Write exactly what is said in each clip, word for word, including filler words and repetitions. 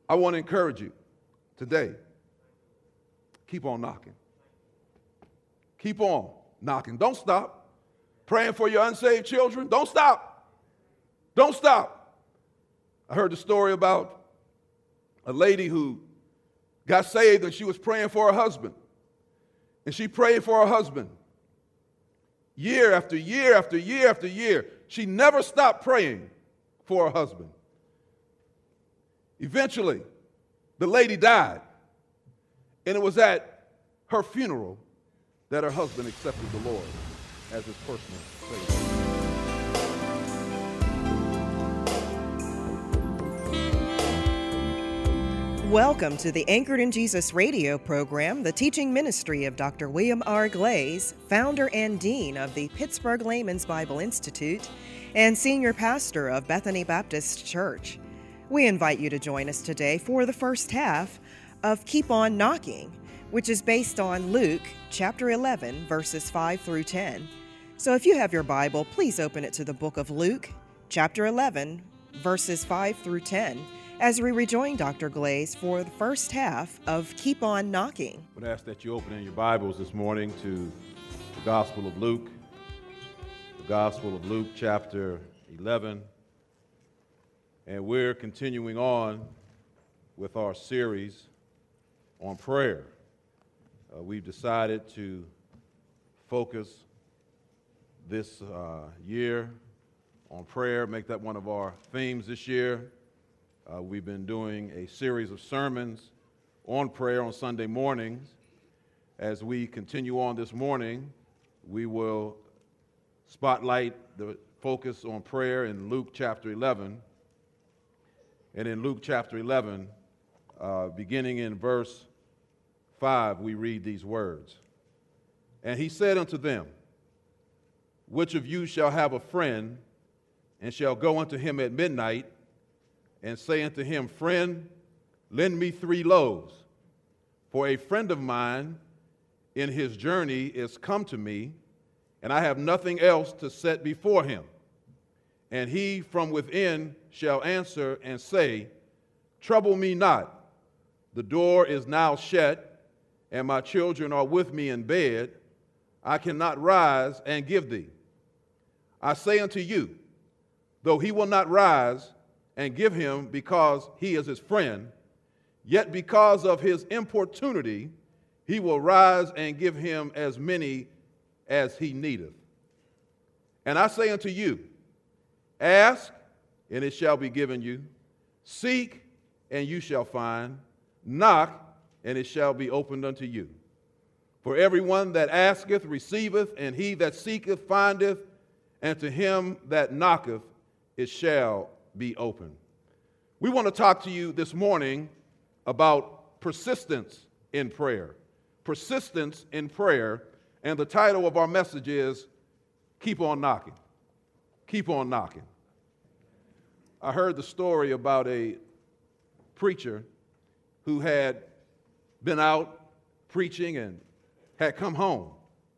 I want to encourage you today. Keep on knocking. Keep on knocking. Don't stop. Praying for your unsaved children. Don't stop. Don't stop. I heard the story about a lady who got saved and she was praying for her husband. And she prayed for her husband. Year after year after year after year. She never stopped praying for her husband. Eventually, the lady died. And it was at her funeral that her husband accepted the Lord as his personal Savior. Welcome to the Anchored in Jesus radio program, the teaching ministry of Doctor William R. Glaze, founder and dean of the Pittsburgh Layman's Bible Institute and senior pastor of Bethany Baptist Church. We invite you to join us today for the first half of Keep On Knocking, which is based on Luke chapter eleven, verses five through ten. So if you have your Bible, please open it to the book of Luke chapter eleven, verses five through ten, as we rejoin Doctor Glaze for the first half of Keep On Knocking. I would ask that you open in your Bibles this morning to the Gospel of Luke, the Gospel of Luke chapter eleven, and we're continuing on with our series on prayer. Uh, we've decided to focus this uh, year on prayer, make that one of our themes this year. Uh, we've been doing a series of sermons on prayer on Sunday mornings. As we continue on this morning, we will spotlight the focus on prayer in Luke chapter eleven. And in Luke chapter eleven, uh, beginning in verse five, we read these words. And he said unto them, which of you shall have a friend, and shall go unto him at midnight, and say unto him, friend, lend me three loaves, for a friend of mine in his journey is come to me, and I have nothing else to set before him. And he from within shall answer and say, trouble me not, the door is now shut, and my children are with me in bed. I cannot rise and give thee. I say unto you, though he will not rise and give him because he is his friend, yet because of his importunity, he will rise and give him as many as he needeth. And I say unto you, ask, and it shall be given you. Seek, and you shall find. Knock, and it shall be opened unto you. For everyone that asketh receiveth, and he that seeketh findeth, and to him that knocketh it shall be open. We want to talk to you this morning about persistence in prayer. Persistence in prayer, and the title of our message is Keep On Knocking. Keep on knocking. I heard the story about a preacher who had been out preaching and had come home.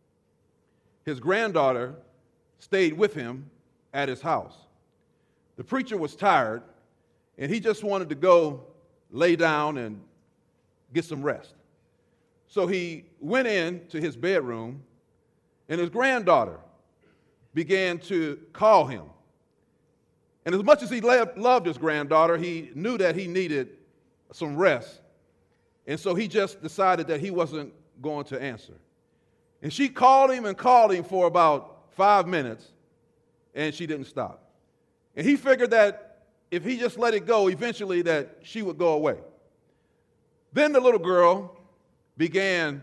His granddaughter stayed with him at his house. The preacher was tired, and he just wanted to go lay down and get some rest. So he went in to his bedroom, and his granddaughter began to call him. And as much as he loved his granddaughter, he knew that he needed some rest. And so he just decided that he wasn't going to answer. And she called him and called him for about five minutes, and she didn't stop. And he figured that if he just let it go, eventually that she would go away. Then the little girl began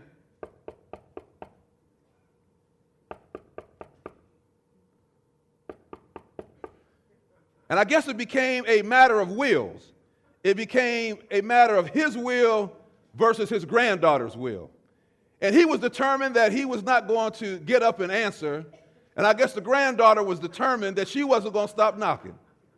and I guess it became a matter of wills. It became a matter of his will versus his granddaughter's will. And he was determined that he was not going to get up and answer. And I guess the granddaughter was determined that she wasn't going to stop knocking.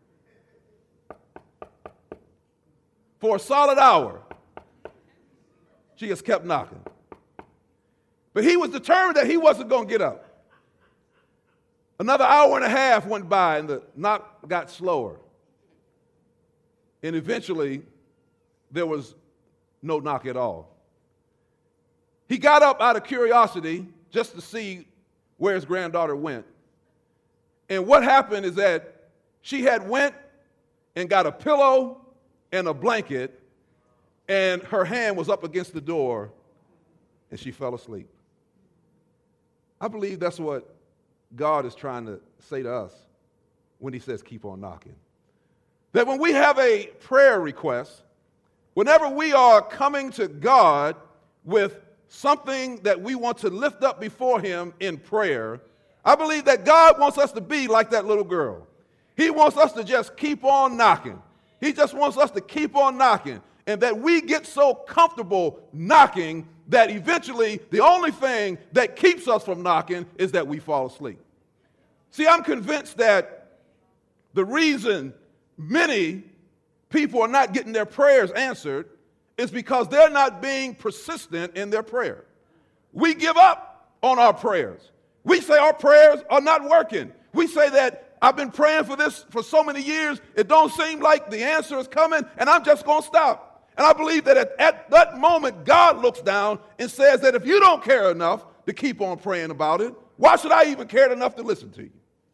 For a solid hour, she just kept knocking. But he was determined that he wasn't going to get up. Another hour and a half went by, and the knock got slower. And eventually, there was no knock at all. He got up out of curiosity just to see where his granddaughter went. And what happened is that she had went and got a pillow and a blanket, and her hand was up against the door, and she fell asleep. I believe that's what God is trying to say to us when he says keep on knocking. That when we have a prayer request, whenever we are coming to God with something that we want to lift up before him in prayer, I believe that God wants us to be like that little girl. He wants us to just keep on knocking. He just wants us to keep on knocking, and that we get so comfortable knocking that eventually the only thing that keeps us from knocking is that we fall asleep. See, I'm convinced that the reason many people are not getting their prayers answered is because they're not being persistent in their prayer. We give up on our prayers. We say our prayers are not working. We say that I've been praying for this for so many years, it don't seem like the answer is coming, and I'm just going to stop. And I believe that at, at that moment, God looks down and says that if you don't care enough to keep on praying about it, why should I even care enough to listen to you?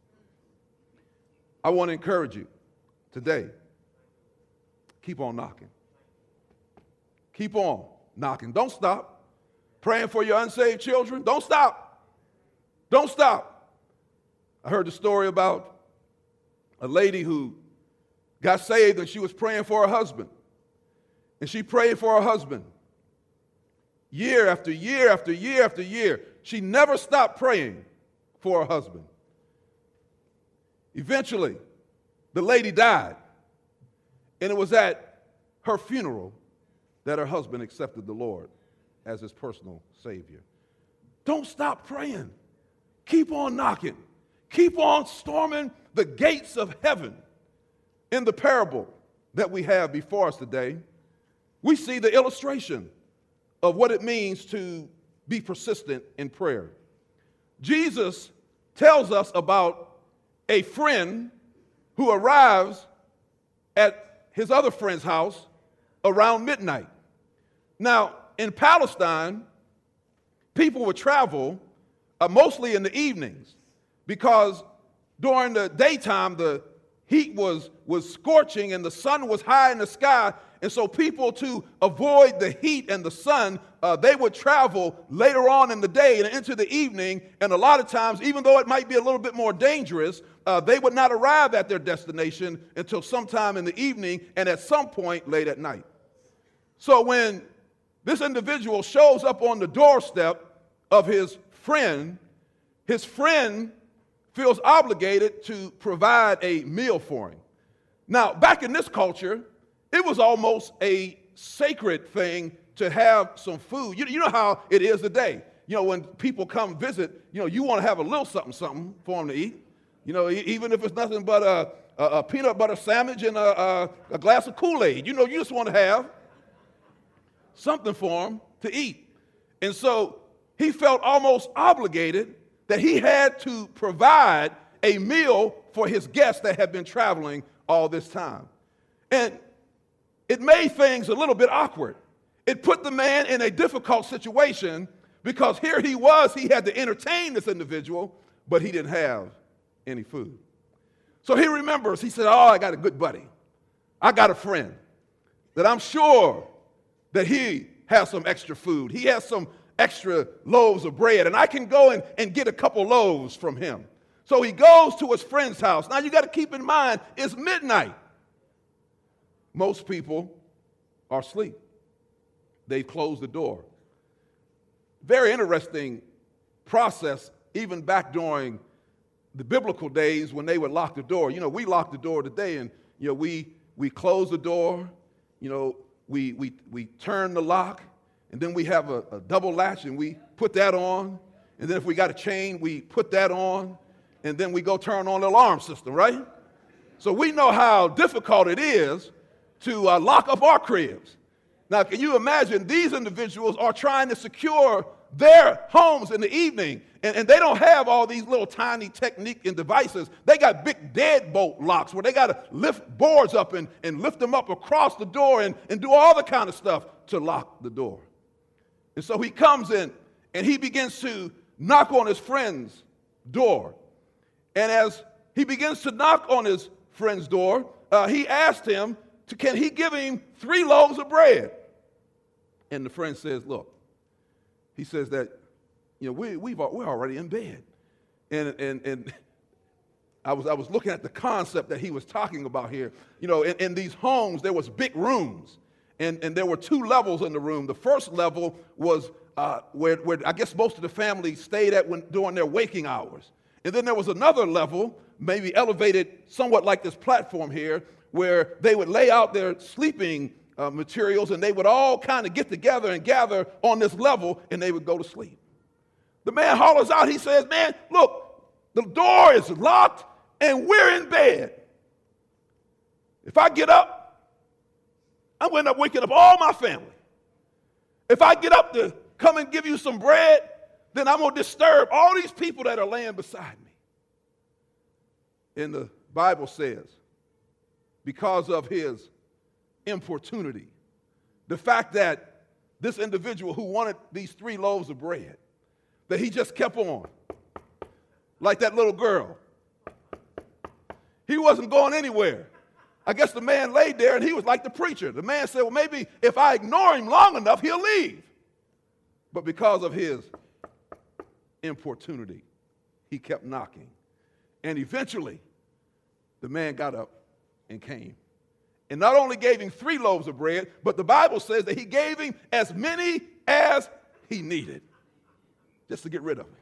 I want to encourage you today, keep on knocking. Keep on knocking. Don't stop. Praying for your unsaved children, don't stop. Don't stop. I heard the story about a lady who got saved and she was praying for her husband. And she prayed for her husband year after year after year after year. She never stopped praying for her husband. Eventually, the lady died. And it was at her funeral that her husband accepted the Lord as his personal Savior. Don't stop praying. Keep on knocking. Keep on storming the gates of heaven. In the parable that we have before us today, we see the illustration of what it means to be persistent in prayer. Jesus tells us about a friend who arrives at his other friend's house around midnight. Now, in Palestine, people would travel uh, mostly in the evenings because during the daytime, the heat was, was scorching and the sun was high in the sky. And so people, to avoid the heat and the sun, uh, they would travel later on in the day and into the evening. And a lot of times, even though it might be a little bit more dangerous, uh, they would not arrive at their destination until sometime in the evening and at some point late at night. So when this individual shows up on the doorstep of his friend, his friend feels obligated to provide a meal for him. Now, back in this culture, it was almost a sacred thing to have some food. You, you know how it is today. You know, when people come visit, you know, you want to have a little something, something for them to eat. You know, even if it's nothing but a, a, a peanut butter sandwich and a, a, a glass of Kool-Aid. You know, you just want to have something for them to eat. And so he felt almost obligated that he had to provide a meal for his guests that had been traveling all this time. And it made things a little bit awkward. It put the man in a difficult situation because here he was, he had to entertain this individual, but he didn't have any food. So he remembers, he said, oh, I got a good buddy. I got a friend that I'm sure that he has some extra food. He has some extra loaves of bread, and I can go and, and get a couple loaves from him. So he goes to his friend's house. Now you got to keep in mind, it's midnight. Most people are asleep. They close the door. Very interesting process, even back during the biblical days when they would lock the door. You know, we lock the door today, and you know, we we close the door. You know, we we we turn the lock, and then we have a, a double latch, and we put that on. And then if we got a chain, we put that on, and then we go turn on the alarm system, right? So we know how difficult it is to uh, lock up our cribs. Now, can you imagine these individuals are trying to secure their homes in the evening, and, and they don't have all these little tiny technique and devices. They got big deadbolt locks where they got to lift boards up and, and lift them up across the door and, and do all the kind of stuff to lock the door. And so he comes in and he begins to knock on his friend's door. And as he begins to knock on his friend's door, uh, he asked him, to, can he give him three loaves of bread? And the friend says, look, he says that, you know, we, we've, we're already in bed. And, and, and I was, I was looking at the concept that he was talking about here. You know, in, in these homes, there was big rooms. And, and there were two levels in the room. The first level was uh, where, where I guess most of the family stayed at when, during their waking hours. And then there was another level, maybe elevated somewhat like this platform here, where they would lay out their sleeping Uh, materials, and they would all kind of get together and gather on this level, and they would go to sleep. The man hollers out, he says, man, look, the door is locked, and we're in bed. If I get up, I'm going to end up waking up all my family. If I get up to come and give you some bread, then I'm going to disturb all these people that are laying beside me. And the Bible says, because of his importunity, the fact that this individual who wanted these three loaves of bread, that he just kept on, like that little girl. He wasn't going anywhere. I guess the man laid there and he was like the preacher. The man said, well, maybe if I ignore him long enough, he'll leave. But because of his importunity, he kept knocking. And eventually, the man got up and came. And not only gave him three loaves of bread, but the Bible says that he gave him as many as he needed, just to get rid of him.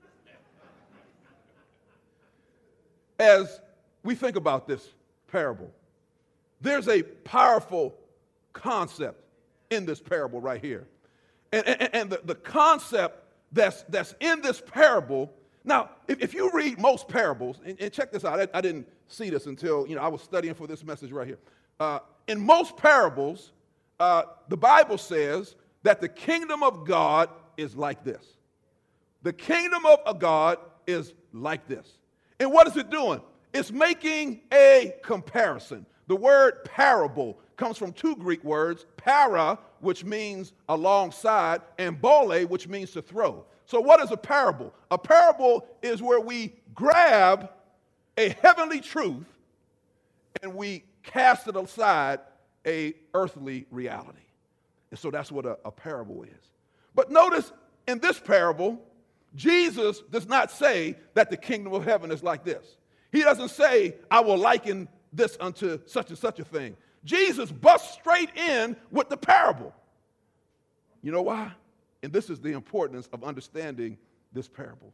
As we think about this parable, there's a powerful concept in this parable right here. And, and, and the, the concept that's, that's in this parable, now, if, if you read most parables, and, and check this out, I, I didn't see this until, you know, I was studying for this message right here. Uh, in most parables, uh, the Bible says that the kingdom of God is like this. The kingdom of God is like this. And what is it doing? It's making a comparison. The word parable comes from two Greek words, para, which means alongside, and bole, which means to throw. So what is a parable? A parable is where we grab a heavenly truth and we cast it aside a earthly reality. And so that's what a, a parable is. But notice in this parable, Jesus does not say that the kingdom of heaven is like this. He doesn't say, I will liken this unto such and such a thing. Jesus busts straight in with the parable. You know why? And this is the importance of understanding this parable.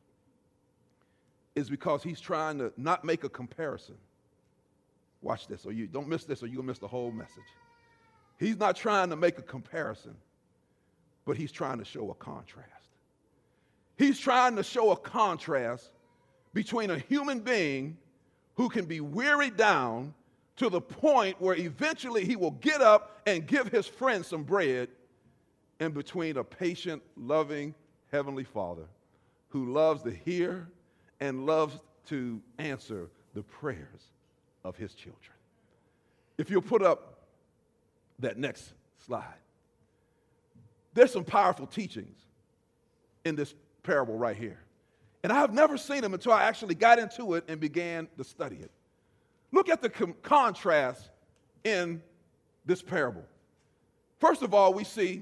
Is because he's trying to not make a comparison. Watch this, or you don't miss this, or you'll miss the whole message. He's not trying to make a comparison, but he's trying to show a contrast. He's trying to show a contrast between a human being who can be wearied down to the point where eventually he will get up and give his friend some bread, and between a patient, loving Heavenly Father who loves to hear and loves to answer the prayers of his children. If you'll put up that next slide. There's some powerful teachings in this parable right here. And I've never seen them until I actually got into it and began to study it. Look at the com- contrast in this parable. First of all, we see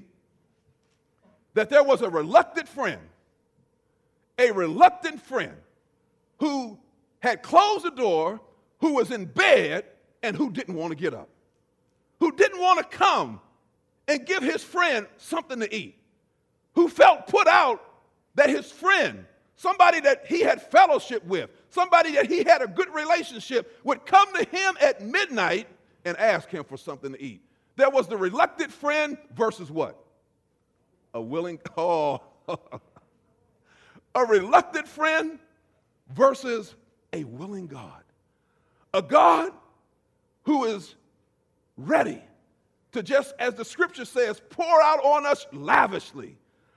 that there was a reluctant friend, a reluctant friend who had closed the door, who was in bed, and who didn't want to get up, who didn't want to come and give his friend something to eat, who felt put out that his friend, somebody that he had fellowship with, somebody that he had a good relationship, would come to him at midnight and ask him for something to eat. There was the reluctant friend versus what? A willing, oh, a reluctant friend versus a willing God. A God who is ready to, just as the scripture says, pour out on us lavishly.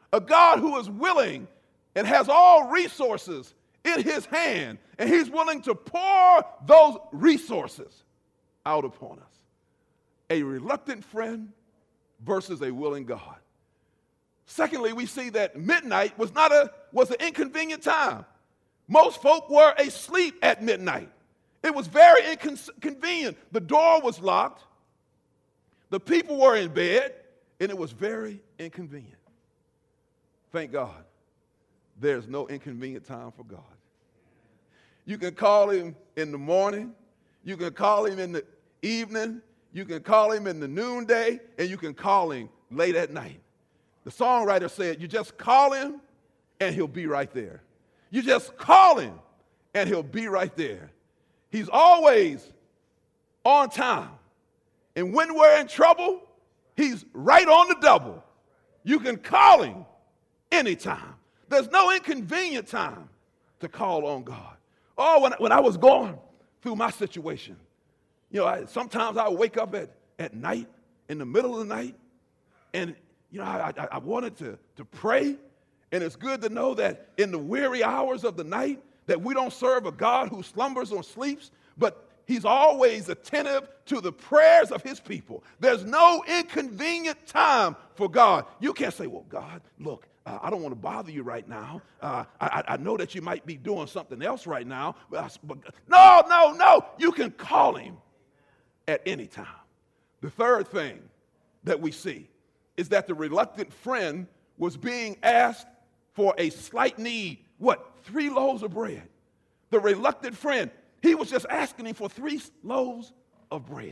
A God who is willing and has all resources in his hand, and he's willing to pour those resources out upon us. A reluctant friend versus a willing God. Secondly, we see that midnight was not a was an inconvenient time. Most folk were asleep at midnight. It was very inconvenient. The door was locked. The people were in bed, and it was very inconvenient. Thank God, there's no inconvenient time for God. You can call him in the morning. You can call him in the evening. You can call him in the noonday, and you can call him late at night. The songwriter said, you just call him, and he'll be right there. You just call him, and he'll be right there. He's always on time. And when we're in trouble, he's right on the double. You can call him anytime. There's no inconvenient time to call on God. Oh, when, when I was going through my situation, you know, I, sometimes I would wake up at, at night, in the middle of the night, and, you know, I, I, I wanted to, to pray. And it's good to know that in the weary hours of the night that we don't serve a God who slumbers or sleeps, but he's always attentive to the prayers of his people. There's no inconvenient time for God. You can't say, well, God, look, uh, I don't want to bother you right now. Uh, I, I know that you might be doing something else right now. But, but no, no, no. You can call him at any time. The third thing that we see is that the reluctant friend was being asked for a slight need. What? Three loaves of bread. The reluctant friend, he was just asking him for three loaves of bread.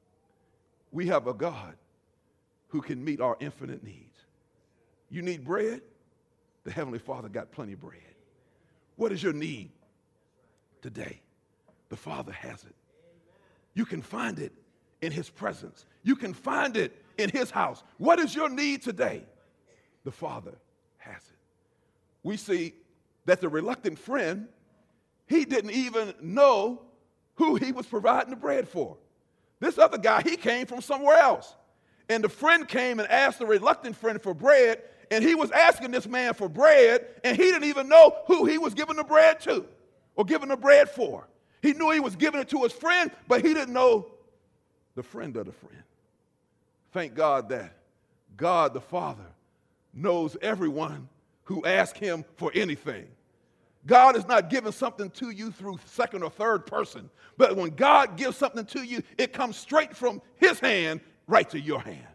We have a God who can meet our infinite needs. You need bread? The Heavenly Father got plenty of bread. What is your need today? The Father has it. You can find it in his presence. You can find it in his house. What is your need today? The Father has it. We see that the reluctant friend, he didn't even know who he was providing the bread for. This other guy, he came from somewhere else. And the friend came and asked the reluctant friend for bread, and he was asking this man for bread, and he didn't even know who he was giving the bread to or giving the bread for. He knew he was giving it to his friend, but he didn't know the friend of the friend. Thank God that God the Father knows everyone who asks him for anything. God is not giving something to you through second or third person, but when God gives something to you, it comes straight from his hand right to your hand.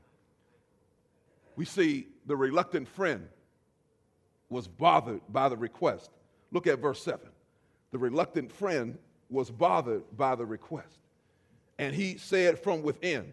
We see the reluctant friend was bothered by the request. Look at verse seven. The reluctant friend was bothered by the request. And he said from within,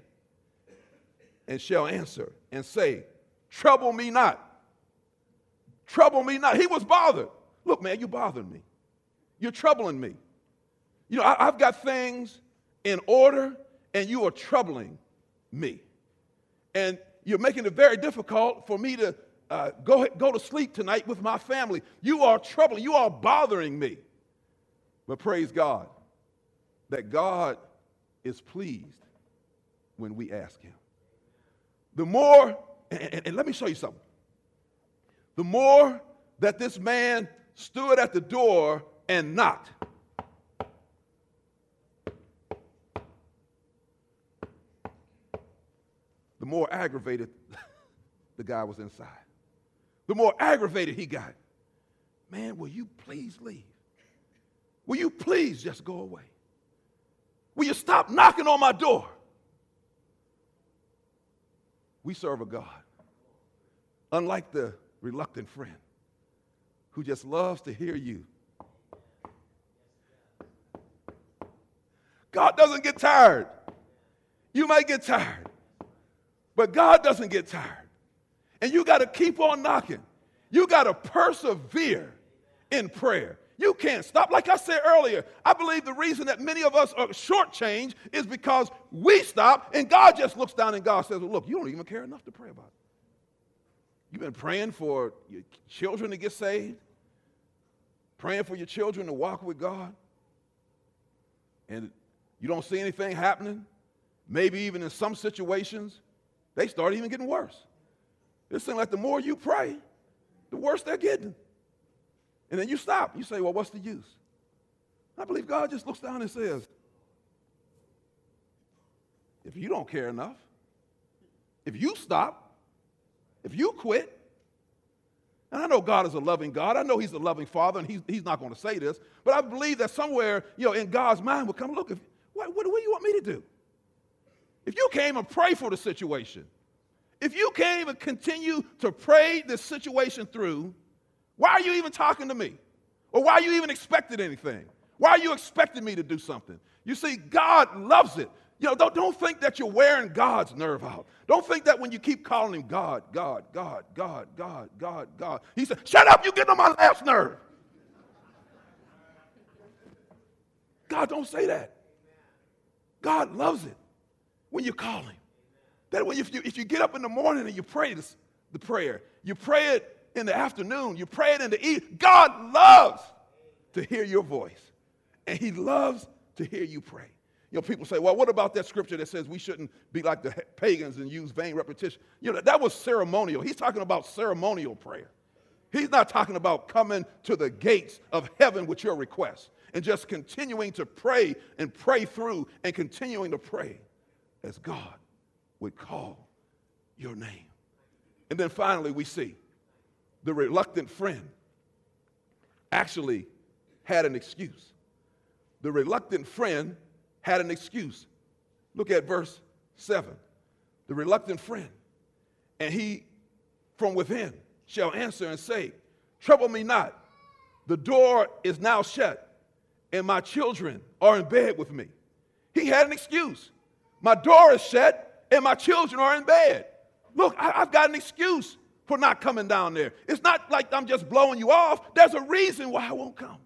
and shall answer and say, trouble me not. Trouble me not. He was bothered. Look, man, you're bothering me. You're troubling me. You know, I, I've got things in order, and you are troubling me. And you're making it very difficult for me to uh, go, go to sleep tonight with my family. You are troubling. You are bothering me. But praise God that God is pleased when we ask him. The more, and, and, and let me show you something. The more that this man stood at the door and knocked, the more aggravated the guy was inside. The more aggravated he got. Man, will you please leave? Will you please just go away? Will you stop knocking on my door? We serve a God, unlike the reluctant friend, who just loves to hear you. God doesn't get tired. You may get tired, but God doesn't get tired. And you got to keep on knocking. You got to persevere in prayer. You can't stop. Like I said earlier, I believe the reason that many of us are shortchanged is because we stop, and God just looks down and God says, well, look, you don't even care enough to pray about it. You've been praying for your children to get saved, praying for your children to walk with God, and you don't see anything happening. Maybe even in some situations, they start even getting worse. It seems like the more you pray, the worse they're getting. And then you stop. You say, well, what's the use? I believe God just looks down and says, if you don't care enough, if you stop, if you quit, and I know God is a loving God. I know he's a loving father, and he's, he's not going to say this, but I believe that somewhere, you know, in God's mind will come, look, if, what, what, what do you want me to do? If you came and pray for the situation, if you came and continue to pray this situation through, why are you even talking to me? Or why are you even expecting anything? Why are you expecting me to do something? You see, God loves it. You know, don't, don't think that you're wearing God's nerve out. Don't think that when you keep calling him God, God, God, God, God, God, God, he said, shut up, you're getting on my last nerve. God don't say that. God loves it when you call him. That when if you, if you get up in the morning and you pray this, the prayer, you pray it in the afternoon, you pray it in the evening, God loves to hear your voice. And he loves to hear you pray. You know, people say, well, what about that scripture that says we shouldn't be like the pagans and use vain repetition? You know, that was ceremonial. He's talking about ceremonial prayer. He's not talking about coming to the gates of heaven with your request and just continuing to pray and pray through and continuing to pray as God would call your name. And then finally, we see the reluctant friend actually had an excuse. The reluctant friend had an excuse. Look at verse seven. The reluctant friend, and he from within shall answer and say, trouble me not. The door is now shut, and my children are in bed with me. He had an excuse. My door is shut, and my children are in bed. Look, I, I've got an excuse for not coming down there. It's not like I'm just blowing you off. There's a reason why I won't come.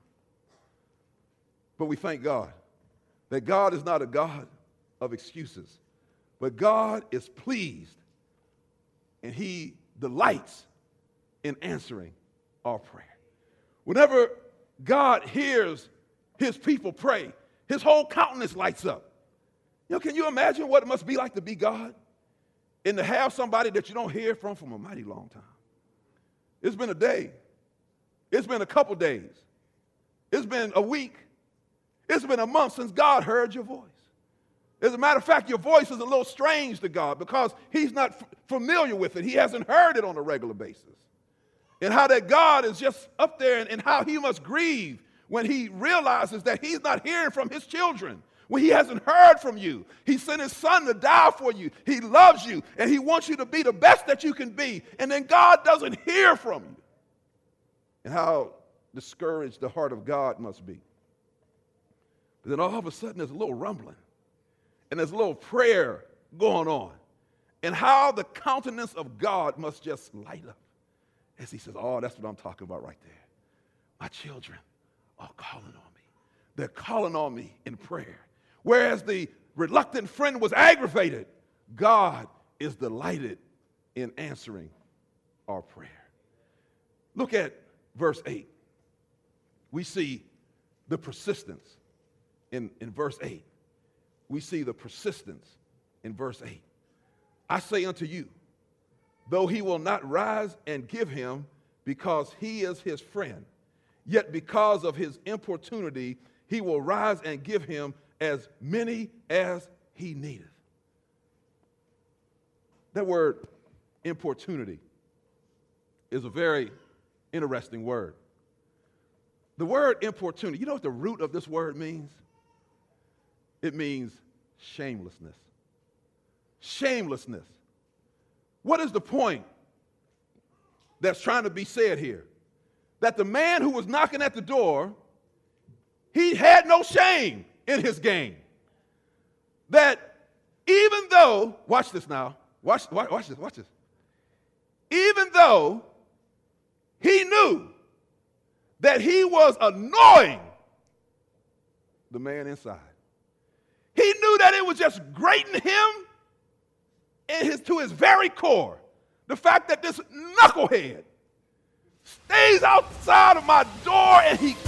But we thank God that God is not a God of excuses, but God is pleased and he delights in answering our prayer. Whenever God hears his people pray, his whole countenance lights up. You know, can you imagine what it must be like to be God and to have somebody that you don't hear from from a mighty long time? It's been a day. It's been a couple days. It's been a week. It's been a month since God heard your voice. As a matter of fact, your voice is a little strange to God because he's not f- familiar with it. He hasn't heard it on a regular basis. And how that God is just up there and, and how he must grieve when he realizes that he's not hearing from his children, when he hasn't heard from you. He sent his son to die for you. He loves you, and he wants you to be the best that you can be. And then God doesn't hear from you. And how discouraged the heart of God must be. But then all of a sudden there's a little rumbling and there's a little prayer going on. And how the countenance of God must just light up as he says, oh, that's what I'm talking about right there. My children are calling on me. They're calling on me in prayer. Whereas the reluctant friend was aggravated, God is delighted in answering our prayer. Look at verse eight. We see the persistence in, in verse eight. We see the persistence in verse eight. I say unto you, though he will not rise and give him because he is his friend, yet because of his importunity, he will rise and give him as many as he needeth. That word importunity is a very interesting word. The word importunity, you know what the root of this word means? It means shamelessness. Shamelessness. What is the point that's trying to be said here? That the man who was knocking at the door, he had no shame in his game. That even though, watch this now, watch, watch, watch this, watch this. Even though he knew that he was annoying the man inside, he knew that it was just grating him in his, to his very core. The fact that this knucklehead stays outside of my door and he...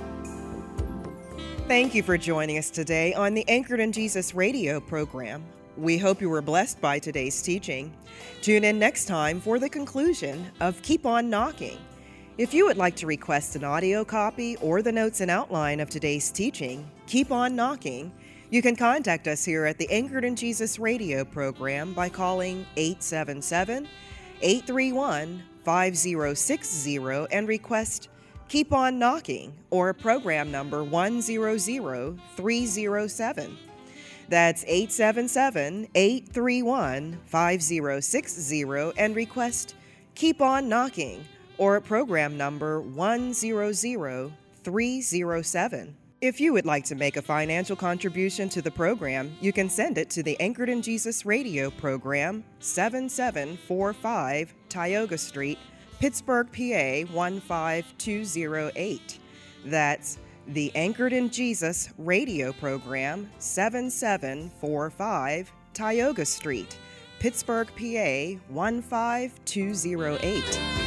Thank you for joining us today on the Anchored in Jesus radio program. We hope you were blessed by today's teaching. Tune in next time for the conclusion of Keep On Knocking. If you would like to request an audio copy or the notes and outline of today's teaching, Keep On Knocking, you can contact us here at the Anchored in Jesus radio program by calling eight seven seven, eight three one, five zero six zero and request Keep On Knocking or program number one zero zero three zero seven. That's eight seven seven, eight three one, five zero six zero and request Keep On Knocking or program number one zero zero three zero seven. If you would like to make a financial contribution to the program, you can send it to the Anchored in Jesus radio program, seven seven four five Tioga Street, Pittsburgh, P A one five two zero eight. That's the Anchored in Jesus radio program, seven seven four five Tioga Street, Pittsburgh, P A one five two zero eight.